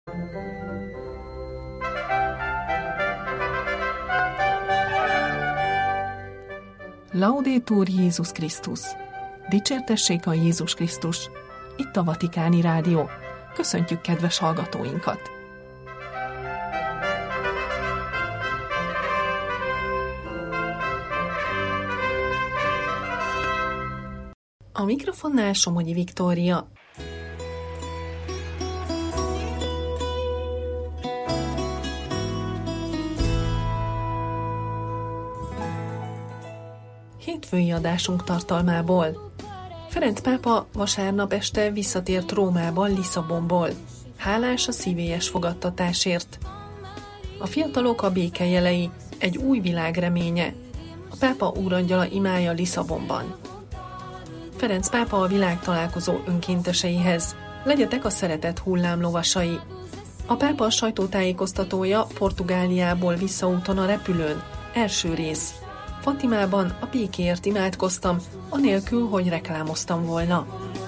Laudetur Jézus Krisztus! Dicsértessék a Jézus Krisztus! Itt a Vatikáni Rádió. Köszöntjük kedves hallgatóinkat! A mikrofonnál Somogyi Viktória. Hétfői adásunk tartalmából. Ferenc pápa vasárnap este visszatért Rómából, Lisszabonból. Hálás a szívélyes fogadtatásért. A fiatalok a béke jelei, egy új világ reménye. A pápa úrangyala imája Lisszabonban. Ferenc pápa a világtalálkozó önkénteseihez. Legyetek a szeretet hullámlovasai. A pápa sajtótájékoztatója Portugáliából visszaúton a repülőn. Első rész. Fatimában a békéért imádkoztam, anélkül, hogy reklámoztam volna.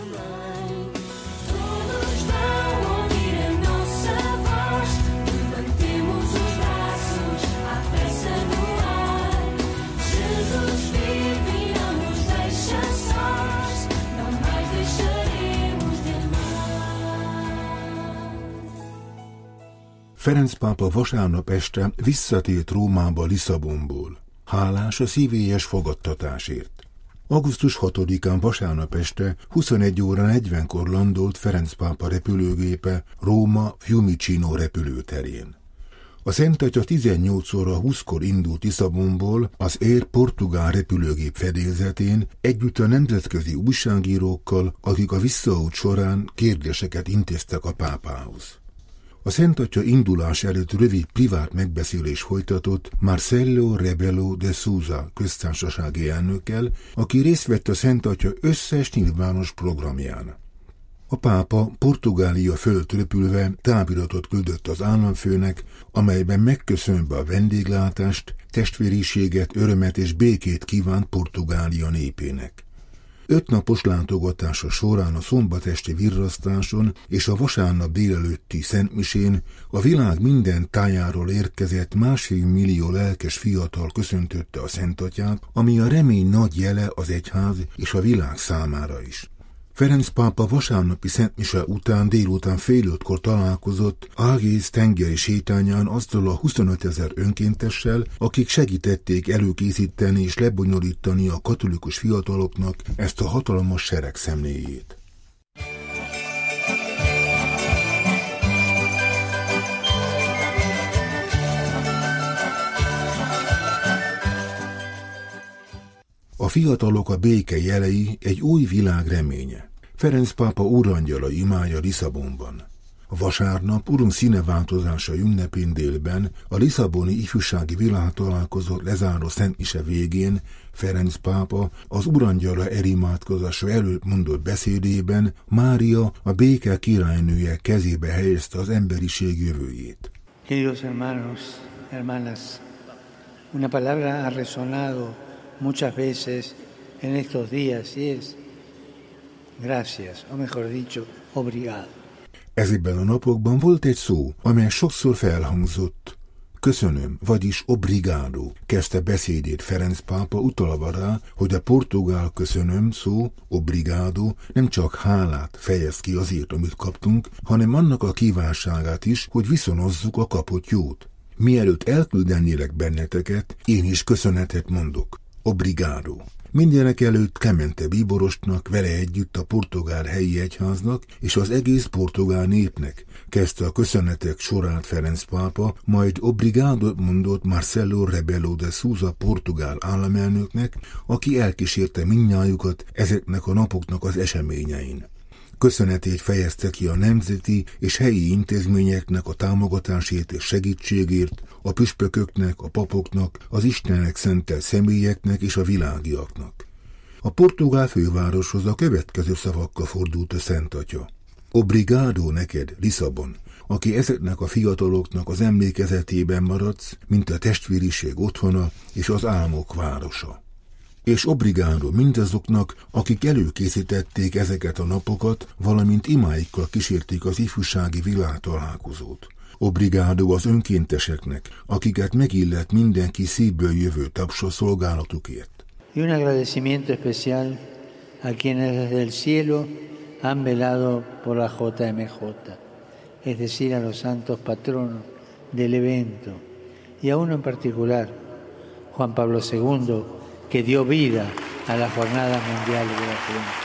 Ferenc pápa vasárnap este visszatért Rómába Lisszabonból. Hálás a szívélyes fogadtatásért. Augusztus 6-án vasárnap este 21 óra 40-kor landolt Ferenc pápa repülőgépe Róma Fiumicino repülőterén. A Szent Atya 18 óra 20-kor indult Lisszabonból az Air portugál repülőgép fedélzetén együtt a nemzetközi újságírókkal, akik a visszaút során kérdéseket intéztek a pápához. A Szent Atya indulás előtt rövid privát megbeszélés folytatott Marcelo Rebelo de Sousa köztársasági elnökkel, aki részt vett a Szent Atya összes nyilvános programján. A pápa Portugália fölött repülve táviratot küldött az államfőnek, amelyben megköszönve a vendéglátást, testvériséget, örömet és békét kívánt Portugália népének. 5 napos látogatása során a szombat esti virrasztáson és a vasárnap délelőtti szentmisén a világ minden tájáról érkezett 1,5 millió lelkes fiatal köszöntötte a Szent Atyát, ami a remény nagy jele az egyház és a világ számára is. Ferenc pápa vasárnapi szentmise után délután fél 5-kor találkozott Ágész tengeri sétányán azzal a 25 000 önkéntessel, akik segítették előkészíteni és lebonyolítani a katolikus fiataloknak ezt a hatalmas sereg szemléjét. A fiatalok a béke jelei, egy új világ reménye. Ferenc pápa úrangyala imája Lisszabonban. Vasárnap Urunk színeváltozása ünnepén délben a lisszaboni ifjúsági világtalálkozót lezáró szentmise végén Ferenc pápa az úrangyala elimádkozása előtt mondott beszédében Mária, a béke királynője kezébe helyezte az emberiség jövőjét. Queridos hermanos, hermanas, una palabra ha resonado muchas veces en estos días y es gracias, o mejor dicho, obrigado. Ezekben a napokban volt egy szó, amely sokszor felhangzott. Köszönöm, vagyis obrigado, kezdte beszédét Ferenc pápa utalva rá, hogy a portugál köszönöm szó, obrigado nem csak hálát fejez ki azért, amit kaptunk, hanem annak a kívánságát is, hogy viszonozzuk a kapott jót. Mielőtt elküldenélek benneteket, én is köszönetet mondok. Obrigado. Mindenek előtt Clemente bíborostnak, vele együtt a portugál helyi egyháznak és az egész portugál népnek kezdte a köszönetek sorát Ferenc pápa, majd obrigádot mondott Marcelo Rebelo de Sousa portugál államelnöknek, aki elkísérte mindnyájukat ezeknek a napoknak az eseményein. Köszönetét fejezte ki a nemzeti és helyi intézményeknek a támogatásért és segítségért, a püspököknek, a papoknak, az Istennek szentelt személyeknek és a világiaknak. A portugál fővároshoz a következő szavakkal fordult a Szent Atya. Obrigado neked, Lisszabon, aki ezeknek a fiataloknak az emlékezetében maradsz, mint a testvériség otthona és az álmok városa. és obrigado mindazoknak, akik előkészítették ezeket a napokat, valamint imáikkal kísérték az ifjúsági világtalálkozót. Obrigado az önkénteseknek, akiket megillet mindenki szívből jövő tapsa szolgálatukért. Y un agradecimiento especial a quienes desde el cielo han velado por la JMJ, es decir, a los santos patronos del evento, y a uno en particular, Juan Pablo II, que dio vida a la Jornada Mundial de la Juventud.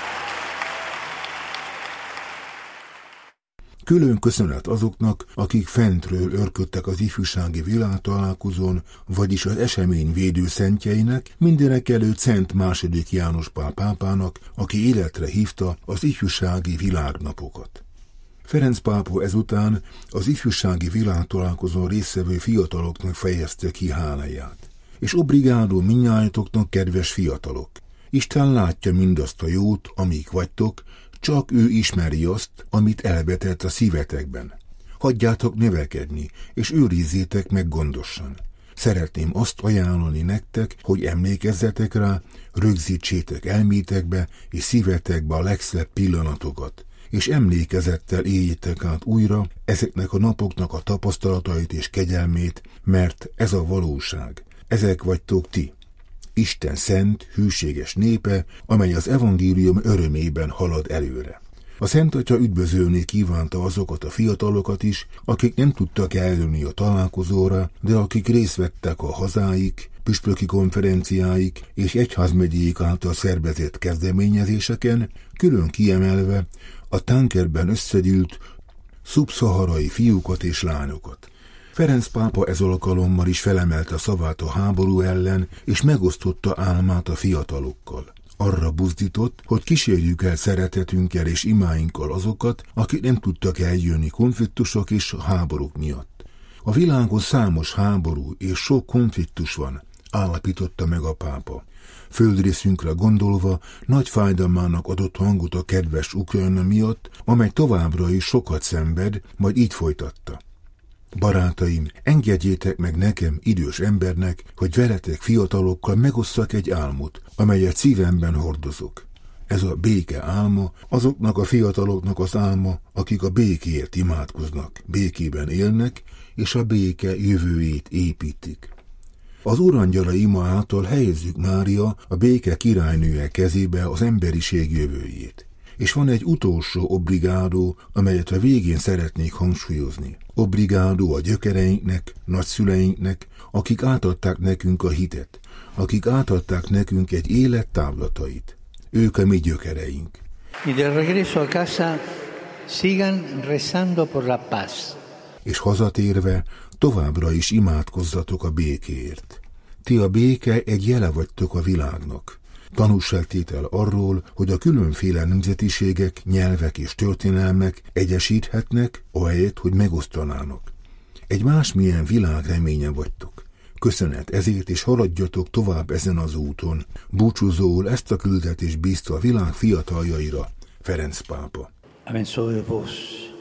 Külön köszönet azoknak, akik fentről örködtek az ifjúsági világtalálkozón, vagyis az esemény védőszentjeinek, mindenekelőtt Szent II. János Pál pápának, aki életre hívta az ifjúsági világnapokat. Ferenc pápa ezután az ifjúsági világtalálkozón résztvevő fiataloknak fejezte ki háláját. És obrigado mindnyájatoknak, kedves fiatalok! Isten látja mindazt a jót, amik vagytok, csak ő ismeri azt, amit elvetett a szívetekben. Hagyjátok növekedni, és őrizzétek meg gondosan. Szeretném azt ajánlani nektek, hogy emlékezzetek rá, rögzítsétek elmétekbe és szívetekbe a legszebb pillanatokat, és emlékezettel éljétek át újra ezeknek a napoknak a tapasztalatait és kegyelmét, mert ez a valóság. Ezek vagytok ti. Isten szent, hűséges népe, amely az evangélium örömében halad előre. A Szent Atya üdvözölni kívánta azokat a fiatalokat is, akik nem tudtak eljönni a találkozóra, de akik részt vettek a hazáik, püspöki konferenciáik és egyházmegyék által szervezett kezdeményezéseken, külön kiemelve a tankerben összegyűlt szubszaharai fiúkat és lányokat. Ferenc pápa ez alkalommal is felemelte szavát a háború ellen, és megosztotta álmát a fiatalokkal. Arra buzdított, hogy kísérjük el szeretetünkkel és imáinkkal azokat, akik nem tudtak eljönni konfliktusok és háborúk miatt. A világon számos háború és sok konfliktus van, állapította meg a pápa. Földrészünkre gondolva nagy fájdalmának adott hangot a kedves Ukrajna miatt, amely továbbra is sokat szenved, majd így folytatta. Barátaim, engedjétek meg nekem, idős embernek, hogy veletek fiatalokkal megosszak egy álmot, amelyet szívemben hordozok. Ez a béke álma, azoknak a fiataloknak az álma, akik a békéért imádkoznak, békében élnek, és a béke jövőjét építik. Az Urangyala ima által helyezzük Mária, a béke királynője kezébe az emberiség jövőjét. És van egy utolsó obrigado, amelyet a végén szeretnék hangsúlyozni. Obrigado a gyökereinknek, nagyszüleinknek, akik átadták nekünk a hitet, akik átadták nekünk egy élet távlatait. Ők a mi gyökereink. Y de regreso a casa, sigan rezando por la paz. És hazatérve, továbbra is imádkozzatok a békéért. Ti a béke egy jele vagytok a világnak. Tanúságtétel arról, hogy a különféle nemzetiségek, nyelvek és történelmek egyesíthetnek, ahelyett, hogy megosztanának. Egy másmilyen világ reménye vagytok. Köszönet ezért, és haladjatok tovább ezen az úton. Búcsúzóul ezt a küldetést bízta a világ fiataljaira Ferenc pápa. Amen sobre vos,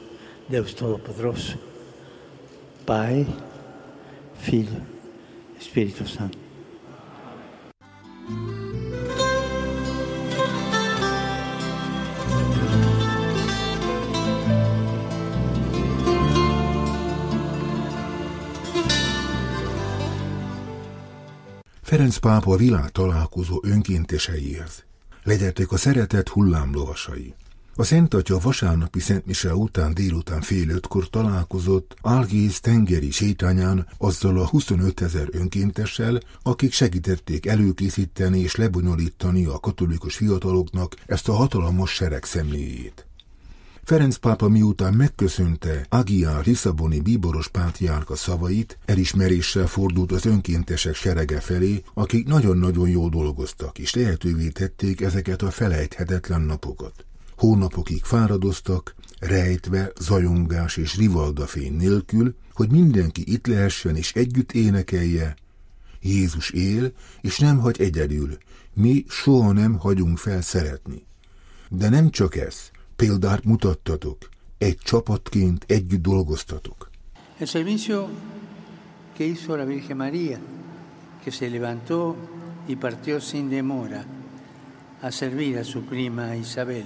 Deus Todopoderoso, Pai, Filho, Espírito Santo. Ferenc pápa a világ találkozó önkénteseihez. Legyetek a szeretet hullámlovasai. A Szent Atya vasárnapi szentmise után délután 4:30 találkozott Algész tengeri sétányán azzal a 25 000 önkéntessel, akik segítették előkészíteni és lebonyolítani a katolikus fiataloknak ezt a hatalmas sereg szemléjét. Ferenc pápa miután megköszönte Aguiar lisszaboni bíboros pátriárka szavait, elismeréssel fordult az önkéntesek serege felé, akik nagyon-nagyon jól dolgoztak, és lehetővé tették ezeket a felejthetetlen napokat. Hónapokig fáradoztak, rejtve, zajongás és rivaldafény nélkül, hogy mindenki itt lehessen és együtt énekelje. Jézus él, és nem hagy egyedül. Mi soha nem hagyunk fel szeretni. De nem csak ez. Példát mutattatok, egy csapatként együtt dolgoztatok. El servicio que hizo la Virgen María, que se levantó y partió sin demora a servir a su prima Isabel.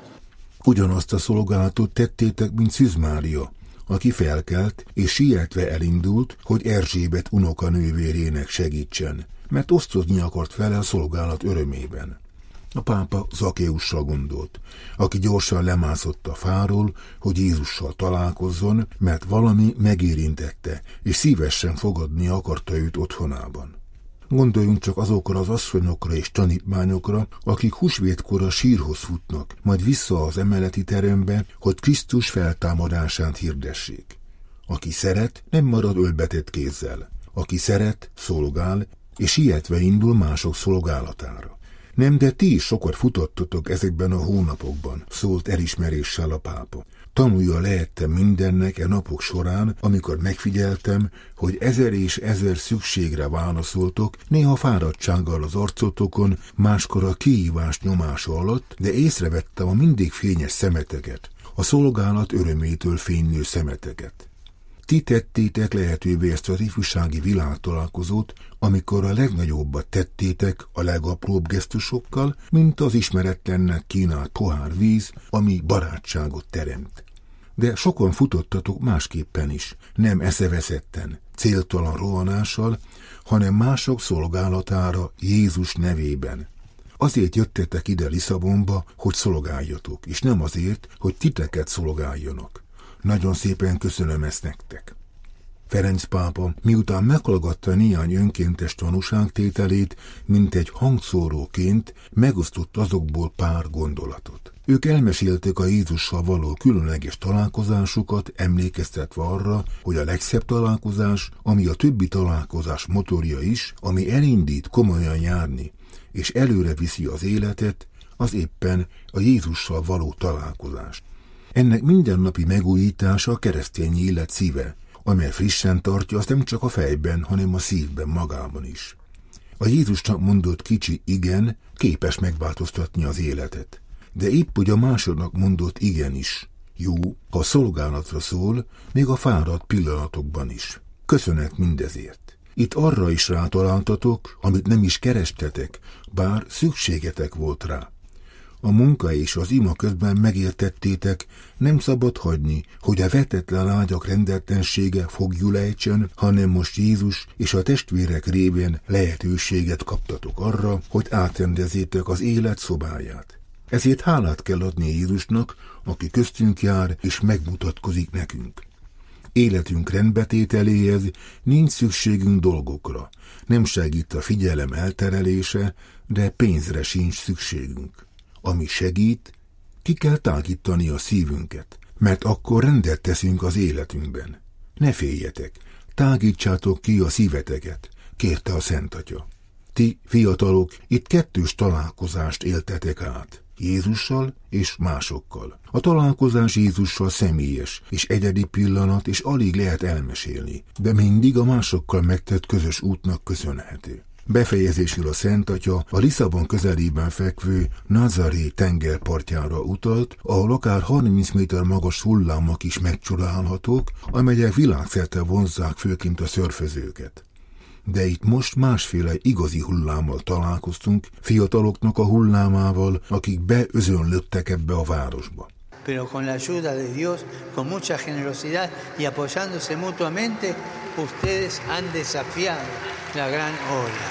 Ugyanazt a szolgálatot tettétek, mint Szűz Mária, aki felkelt és sietve elindult, hogy Erzsébet unokanővérének segítsen, mert osztozni akart vele a szolgálat örömében. A pápa Zakeussal gondolt, aki gyorsan lemászott a fáról, hogy Jézussal találkozzon, mert valami megérintette, és szívesen fogadni akarta őt otthonában. Gondoljunk csak azokra az asszonyokra és tanítványokra, akik húsvétkor a sírhoz futnak, majd vissza az emeleti terembe, hogy Krisztus feltámadását hirdessék. Aki szeret, nem marad ölbetett kézzel. Aki szeret, szolgál, és sietve indul mások szolgálatára. Nem, de ti is sokat futottatok ezekben a hónapokban, szólt elismeréssel a pápa. Tanulja lehettem mindennek e napok során, amikor megfigyeltem, hogy ezer és ezer szükségre válaszoltok, néha fáradtsággal az arcotokon, máskor a kihívás nyomása alatt, de észrevettem a mindig fényes szemeteket, a szolgálat örömétől fénylő szemeteket. Ti tettétek lehetővé ezt az ifjúsági világtalálkozót, amikor a legnagyobbat tettétek a legapróbb gesztusokkal, mint az ismeretlennek kínált pohár víz, ami barátságot teremt. De sokan futottatok másképpen is, nem eszeveszetten, céltalan rohanással, hanem mások szolgálatára Jézus nevében. Azért jöttetek ide Lisszabonba, hogy szolgáljatok, és nem azért, hogy titeket szolgáljanak. Nagyon szépen köszönöm ezt nektek. Ferenc pápa, miután meghallgatta néhány önkéntes tanúságtételét, mint egy hangszóróként megosztott azokból pár gondolatot. Ők elmesélték a Jézussal való különleges találkozásukat, emlékeztetve arra, hogy a legszebb találkozás, ami a többi találkozás motorja is, ami elindít komolyan járni, és előre viszi az életet, az éppen a Jézussal való találkozás. Ennek mindennapi megújítása a keresztény élet szíve, amely frissen tartja azt nem csak a fejben, hanem a szívben magában is. A Jézusnak mondott kicsi igen képes megváltoztatni az életet, de épp úgy a másodnak mondott igen is jó, ha szolgálatra szól, még a fáradt pillanatokban is. Köszönet mindezért. Itt arra is rátaláltatok, amit nem is kerestetek, bár szükségetek volt rá. A munka és az ima közben megértettétek, nem szabad hagyni, hogy a vetetlen ágyak rendeltensége fogjul ejtsen, hanem most Jézus és a testvérek révén lehetőséget kaptatok arra, hogy átrendezzétek az élet szobáját. Ezért hálát kell adni Jézusnak, aki köztünk jár és megmutatkozik nekünk. Életünk rendbetételéhez nincs szükségünk dolgokra, nem segít a figyelem elterelése, de pénzre sincs szükségünk. Ami segít, ki kell tágítani a szívünket, mert akkor rendet teszünk az életünkben. Ne féljetek, tágítsátok ki a szíveteket, kérte a Szent Atya. Ti, fiatalok, itt kettős találkozást éltetek át, Jézussal és másokkal. A találkozás Jézussal személyes és egyedi pillanat, és alig lehet elmesélni, de mindig a másokkal megtett közös útnak köszönhető. Befejezésül a Szent Atya a Lisszabon közelében fekvő Nazaré tengerpartjára utalt, ahol akár 30 méter magas hullámok is megcsodálhatók, amelyek világszerte vonzzák főként a szörfözőket. De itt most másféle igazi hullámmal találkoztunk, fiataloknak a hullámával, akik beözönlöttek ebbe a városba. Pero con la ayuda de Dios, con mucha generosidad y apoyándose mutuamente, ustedes han desafiado la gran ola.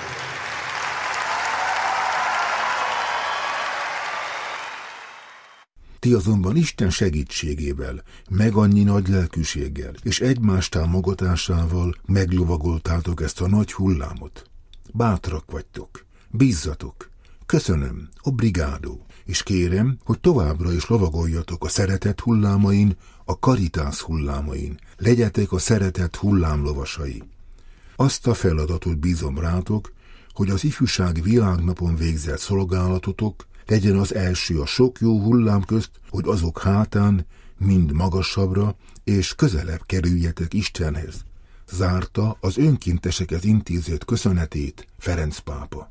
Ti azonban Isten segítségével, meg annyi nagy lelkűséggel és egymás támogatásával meglovagoltátok ezt a nagy hullámot. Bátrak vagytok, bízzatok, köszönöm, obrigado, és kérem, hogy továbbra is lovagoljatok a szeretet hullámain, a karitász hullámain, legyetek a szeretet hullámlovasai. Azt a feladatot bízom rátok, hogy az ifjúsági világnapon végzett szolgálatotok legyen az első a sok jó hullám közt, hogy azok hátán mind magasabbra és közelebb kerüljetek Istenhez. Zárta az önkénteseket intézett köszönetét Ferenc pápa.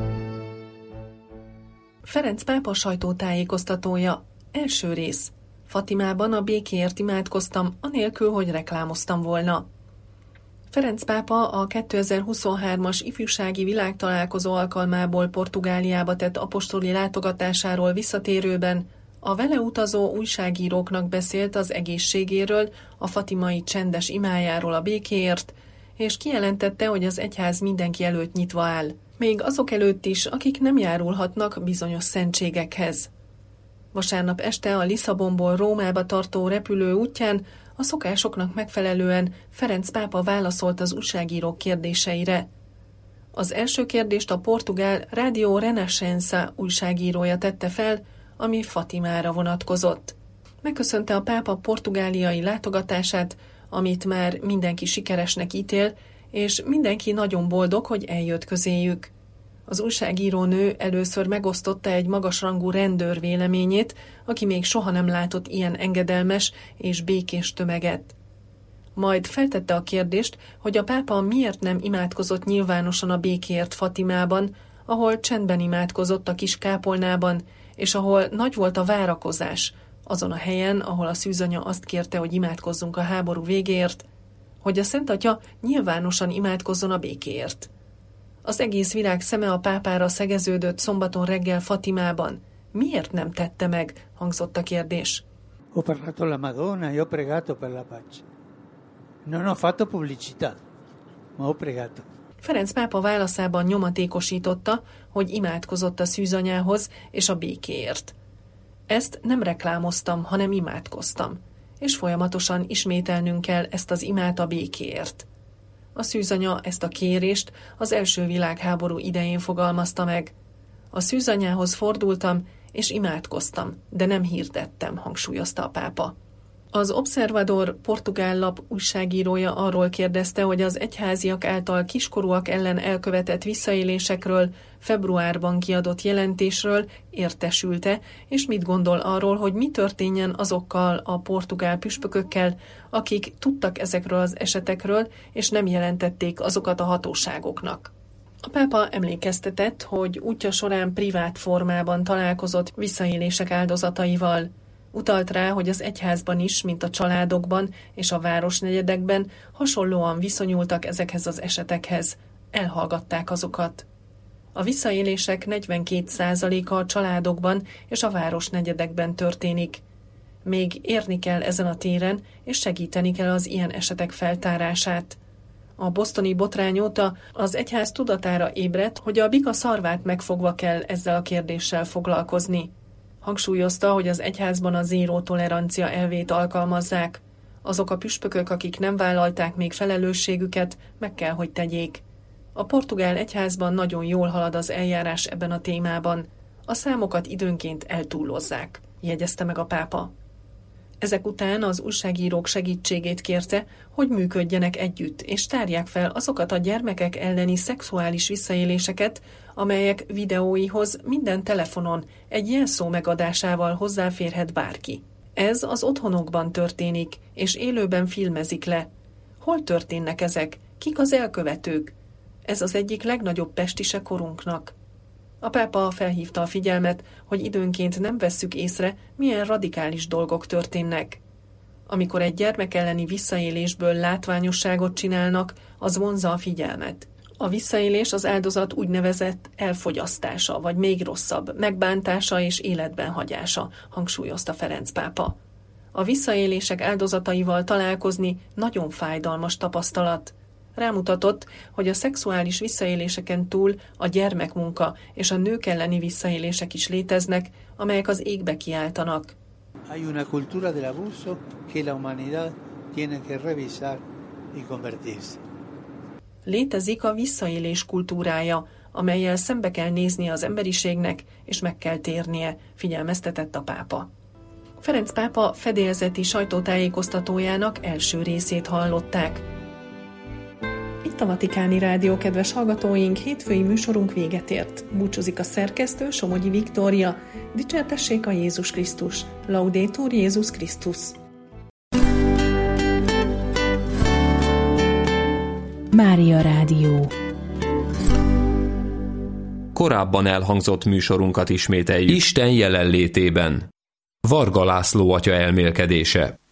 Ferenc pápa sajtótájékoztatója. Első rész. Fatimában a békéért imádkoztam, anélkül, hogy reklámoztam volna. Ferenc pápa a 2023-as ifjúsági világtalálkozó alkalmából Portugáliába tett apostoli látogatásáról visszatérőben a vele utazó újságíróknak beszélt az egészségéről, a fatimai csendes imájáról a békéért, és kijelentette, hogy az egyház mindenki előtt nyitva áll, még azok előtt is, akik nem járulhatnak bizonyos szentségekhez. Vasárnap este a Lisszabonból Rómába tartó repülő útján a szokásoknak megfelelően Ferenc pápa válaszolt az újságírók kérdéseire. Az első kérdést a portugál Radio Renascença újságírója tette fel, ami Fatimára vonatkozott. Megköszönte a pápa portugáliai látogatását, amit már mindenki sikeresnek ítél, és mindenki nagyon boldog, hogy eljött közéjük. Az újságírónő először megosztotta egy magasrangú rendőr véleményét, aki még soha nem látott ilyen engedelmes és békés tömeget. Majd feltette a kérdést, hogy a pápa miért nem imádkozott nyilvánosan a békéért Fatimában, ahol csendben imádkozott a kis kápolnában, és ahol nagy volt a várakozás, azon a helyen, ahol a szűzanya azt kérte, hogy imádkozzunk a háború végéért, hogy a Szent Atya nyilvánosan imádkozzon a békéért. Az egész világ szeme a pápára szegeződött szombaton reggel Fatimában. Miért nem tette meg? Hangzott a kérdés. Ho parlato la Madonna, io ho pregato per la pace. Non ho fatto pubblicità, ma ho pregato. Ferenc pápa válaszában nyomatékosította, hogy imádkozott a szűzanyához és a békéért. Ezt nem reklámoztam, hanem imádkoztam, és folyamatosan ismételnünk kell ezt az imát a békéért. A szűzanya ezt a kérést az első világháború idején fogalmazta meg. A szűzanyához fordultam, és imádkoztam, de nem hirdettem, hangsúlyozta a pápa. Az Observador portugál lap újságírója arról kérdezte, hogy az egyháziak által kiskorúak ellen elkövetett visszaélésekről, februárban kiadott jelentésről értesült-e, és mit gondol arról, hogy mi történjen azokkal a portugál püspökökkel, akik tudtak ezekről az esetekről, és nem jelentették azokat a hatóságoknak. A pápa emlékeztetett, hogy útja során privát formában találkozott visszaélések áldozataival. Utalt rá, hogy az egyházban is, mint a családokban és a városnegyedekben hasonlóan viszonyultak ezekhez az esetekhez, elhallgatták azokat. A visszaélések 42%-a a családokban és a városnegyedekben történik. Még érni kell ezen a téren, és segíteni kell az ilyen esetek feltárását. A bostoni botrány óta az egyház tudatára ébredt, hogy a bika szarvát megfogva kell ezzel a kérdéssel foglalkozni. Hangsúlyozta, hogy az egyházban a zéró tolerancia elvét alkalmazzák. Azok a püspökök, akik nem vállalták még felelősségüket, meg kell, hogy tegyék. A portugál egyházban nagyon jól halad az eljárás ebben a témában. A számokat időnként eltúlozzák, jegyezte meg a pápa. Ezek után az újságírók segítségét kérte, hogy működjenek együtt, és tárják fel azokat a gyermekek elleni szexuális visszaéléseket, amelyek videóihoz minden telefonon egy jelszó megadásával hozzáférhet bárki. Ez az otthonokban történik, és élőben filmezik le. Hol történnek ezek? Kik az elkövetők? Ez az egyik legnagyobb pestise korunknak. A pápa felhívta a figyelmet, hogy időnként nem vesszük észre, milyen radikális dolgok történnek. Amikor egy gyermek elleni visszaélésből látványosságot csinálnak, az vonzza a figyelmet. A visszaélés az áldozat úgynevezett elfogyasztása, vagy még rosszabb, megbántása és életben hagyása, hangsúlyozta Ferenc pápa. A visszaélések áldozataival találkozni nagyon fájdalmas tapasztalat. Rámutatott, hogy a szexuális visszaéléseken túl a gyermekmunka és a nők elleni visszaélések is léteznek, amelyek az égbe kiáltanak. Hay una cultura del abuso que la humanidad tiene que revisar y convertirse. Létezik a visszaélés kultúrája, amellyel szembe kell néznie az emberiségnek, és meg kell térnie, figyelmeztetett a pápa. Ferenc pápa fedélzeti sajtótájékoztatójának első részét hallották. Itt a Vatikáni Rádió, kedves hallgatóink, hétfői műsorunk véget ért. Búcsúzik a szerkesztő, Somogyi Viktória. Dicsértessék a Jézus Krisztus! Laudetur Jézus Krisztus! Mária Rádió. Korábban elhangzott műsorunkat ismételjük Isten jelenlétében. Varga László atya elmélkedése.